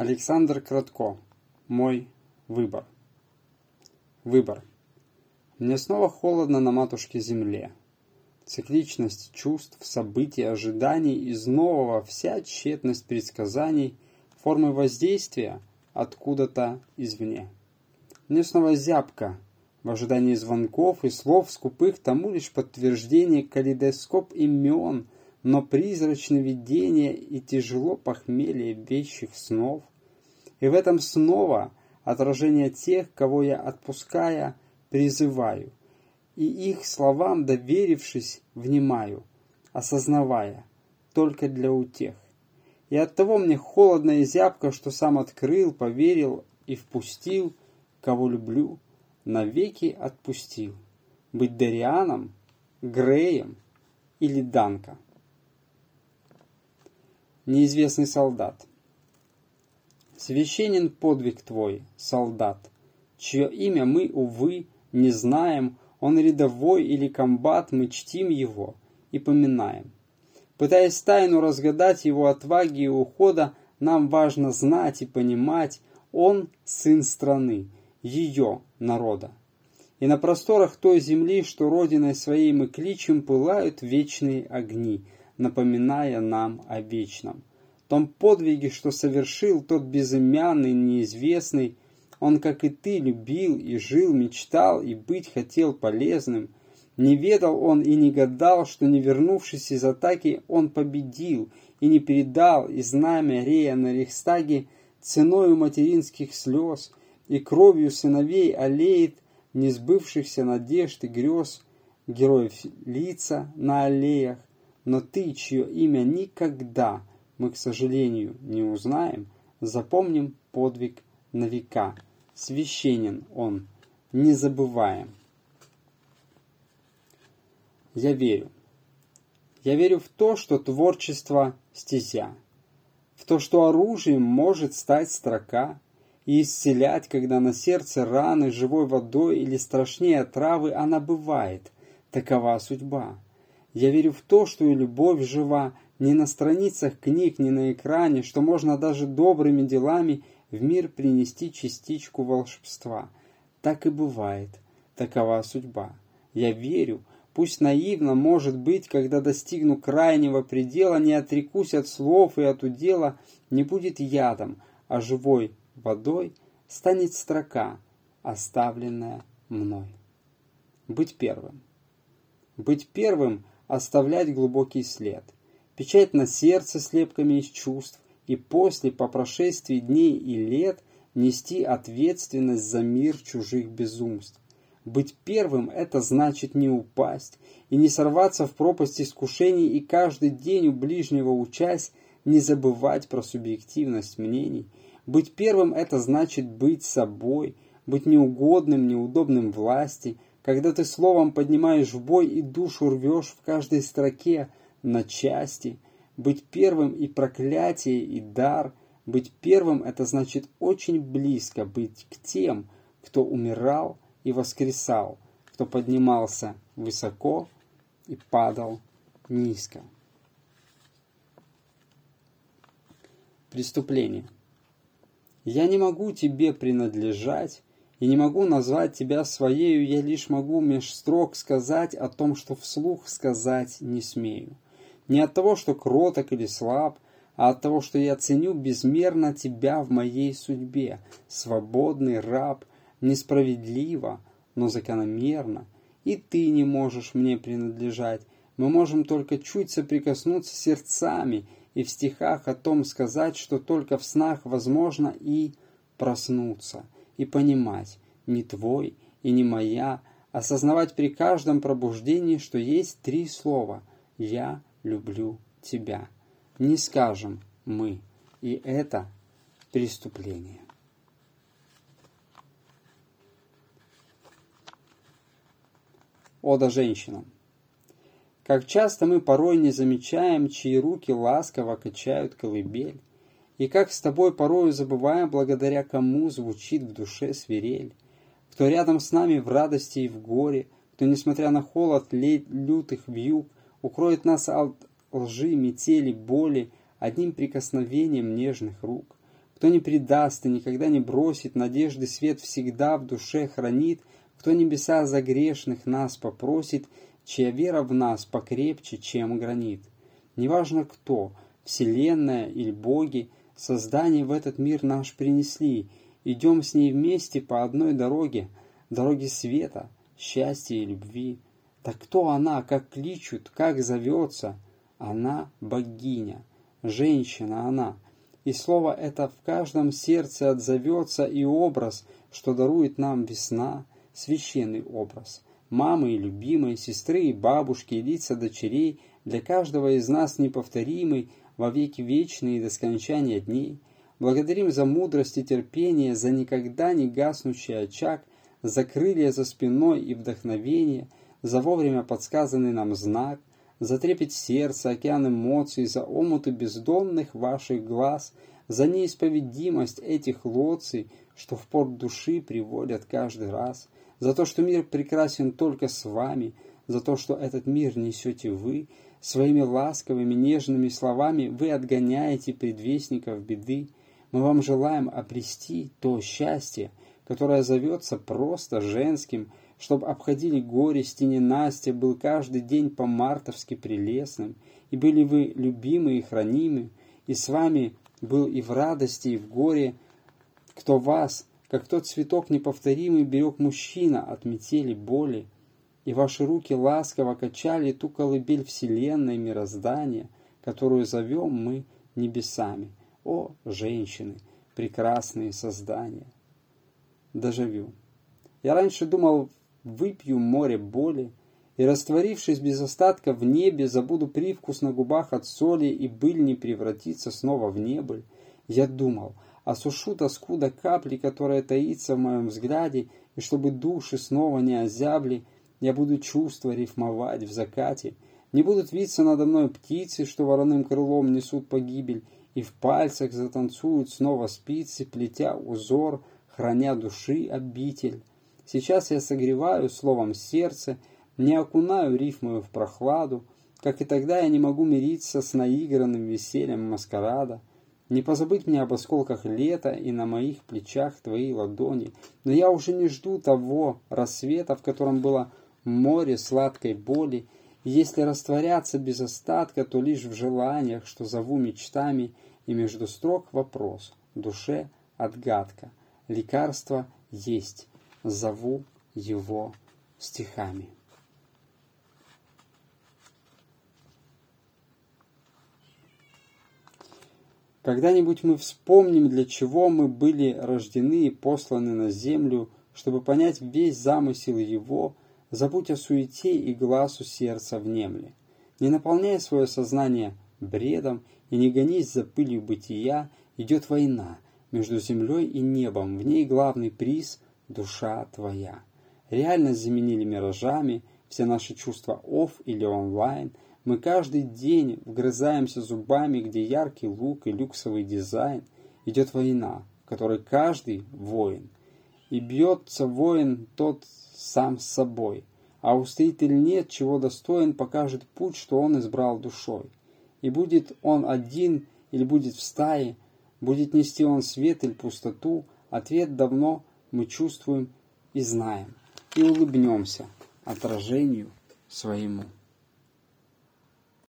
Александр Кратко. Мой выбор. Выбор. Мне снова холодно на матушке земле. Цикличность чувств, событий, ожиданий из нового, вся тщетность предсказаний, формы воздействия откуда-то извне. Мне снова зябко в ожидании звонков и слов скупых, тому лишь подтверждение калейдоскоп имен, но призрачное видение и тяжело похмелье вещих снов. И в этом снова отражение тех, кого я, отпуская, призываю, и их словам, доверившись, внимаю, осознавая, только для утех. И оттого мне холодно и зябко, что сам открыл, поверил и впустил, кого люблю, навеки отпустил. Быть Дарианом, Греем или Данко. Неизвестный солдат. Священен подвиг твой, солдат, чье имя мы, увы, не знаем, он рядовой или комбат, мы чтим его и поминаем. Пытаясь тайну разгадать его отваги и ухода, нам важно знать и понимать, он сын страны, ее народа. И на просторах той земли, что родиной своей мы кличем, пылают вечные огни, напоминая нам о вечном. Том подвиге, что совершил тот безымянный, неизвестный, он, как и ты, любил и жил, мечтал и быть хотел полезным. Не ведал он и не гадал, что, не вернувшись из атаки, он победил и не передал, и знамя рея на Рейхстаге ценою материнских слез и кровью сыновей аллеет несбывшихся надежд и грез героев лица на аллеях. Но ты, чье имя никогда мы, к сожалению, не узнаем, запомним подвиг на века. Священен он, не забываем. Я верю. Я верю в то, что творчество – стезя, в то, что оружием может стать строка и исцелять, когда на сердце раны живой водой или страшнее отравы она бывает. Такова судьба. Я верю в то, что и любовь жива не на страницах книг, не на экране, что можно даже добрыми делами в мир принести частичку волшебства. Так и бывает. Такова судьба. Я верю, пусть наивно, может быть, когда достигну крайнего предела, не отрекусь от слов и от удела, не будет ядом, а живой водой станет строка, оставленная мной. Быть первым. Быть первым – оставлять глубокий след. Печать на сердце слепками из чувств, и после, по прошествии дней и лет, нести ответственность за мир чужих безумств. Быть первым – это значит не упасть и не сорваться в пропасть искушений, и каждый день у ближнего учась не забывать про субъективность мнений. Быть первым – это значит быть собой, быть неугодным, неудобным власти, когда ты словом поднимаешь в бой и душу рвешь в каждой строке на части. Быть первым и проклятие, и дар. Быть первым – это значит очень близко быть к тем, кто умирал и воскресал, кто поднимался высоко и падал низко. Преступление. Я не могу тебе принадлежать, и не могу назвать тебя своею, я лишь могу меж строк сказать о том, что вслух сказать не смею. Не от того, что кроток или слаб, а от того, что я ценю безмерно тебя в моей судьбе, свободный раб, несправедливо, но закономерно, и ты не можешь мне принадлежать. Мы можем только чуть соприкоснуться сердцами и в стихах о том сказать, что только в снах возможно и проснуться, и понимать, не твой и не моя, осознавать при каждом пробуждении, что есть три слова «Я люблю тебя». Не скажем мы, и это преступление. Ода женщинам. Как часто мы порой не замечаем, чьи руки ласково качают колыбель, и как с тобой порою забываем, благодаря кому звучит в душе свирель, кто рядом с нами в радости и в горе, кто, несмотря на холод лютых вьюг, укроет нас от лжи, метели, боли одним прикосновением нежных рук, кто не предаст и никогда не бросит, надежды свет всегда в душе хранит, кто небеса за грешных нас попросит, чья вера в нас покрепче, чем гранит. Неважно кто, вселенная или боги, создание в этот мир наш принесли, идем с ней вместе по одной дороге, дороге света, счастья и любви. Так кто она, как кличут, как зовется? Она богиня, женщина она. И слово это в каждом сердце отзовется, и образ, что дарует нам весна, священный образ. Мамы и любимой, сестры и бабушки, и лица дочерей, для каждого из нас неповторимый, во веки вечные до скончания дней. Благодарим за мудрость и терпение, за никогда не гаснущий очаг, за крылья за спиной и вдохновение, за вовремя подсказанный нам знак, за трепет сердца, океан эмоций, за омуты бездонных ваших глаз, за неисповедимость этих лоций, что в порт души приводят каждый раз, за то, что мир прекрасен только с вами, за то, что этот мир несете вы, своими ласковыми, нежными словами вы отгоняете предвестников беды. Мы вам желаем обрести то счастье, которое зовется просто женским, чтоб обходили горести ненастья, был каждый день по-мартовски прелестным, и были вы любимы и хранимы, и с вами был и в радости, и в горе, кто вас, как тот цветок неповторимый, берег мужчина от метели боли, и ваши руки ласково качали ту колыбель вселенной мироздания, которую зовем мы небесами. О, женщины, прекрасные создания! Дежавю. Я раньше думал, выпью море боли, и, растворившись без остатка в небе, забуду привкус на губах от соли, и быль не превратится снова в небыль. Я думал, осушу тоску до капли, которая таится в моем взгляде, и чтобы души снова не озябли, я буду чувства рифмовать в закате. Не будут виться надо мной птицы, что вороным крылом несут погибель, и в пальцах затанцуют снова спицы, плетя узор, храня души обитель. Сейчас я согреваю словом сердце, не окунаю рифмою в прохладу, как и тогда я не могу мириться с наигранным весельем маскарада. Не позабыть мне об осколках лета и на моих плечах твои ладони, но я уже не жду того рассвета, в котором было море сладкой боли, и если растворяться без остатка, то лишь в желаниях, что зову мечтами, и между строк вопрос, душе отгадка, лекарство есть. Зову его стихами. Когда-нибудь мы вспомним, для чего мы были рождены и посланы на землю, чтобы понять весь замысел его, забудь о суете и глазу сердца внемли. Не наполняй свое сознание бредом и не гонись за пылью бытия, идет война между землей и небом, в ней главный приз – душа твоя. Реальность заменили миражами, все наши чувства офф или онлайн. Мы каждый день вгрызаемся зубами, где яркий лук и люксовый дизайн. Идет война, в которой каждый воин. И бьется воин тот сам с собой. А устоит или нет, чего достоин, покажет путь, что он избрал душой. И будет он один или будет в стае, будет нести он свет или пустоту, ответ давно мы чувствуем и знаем, и улыбнемся отражению своему.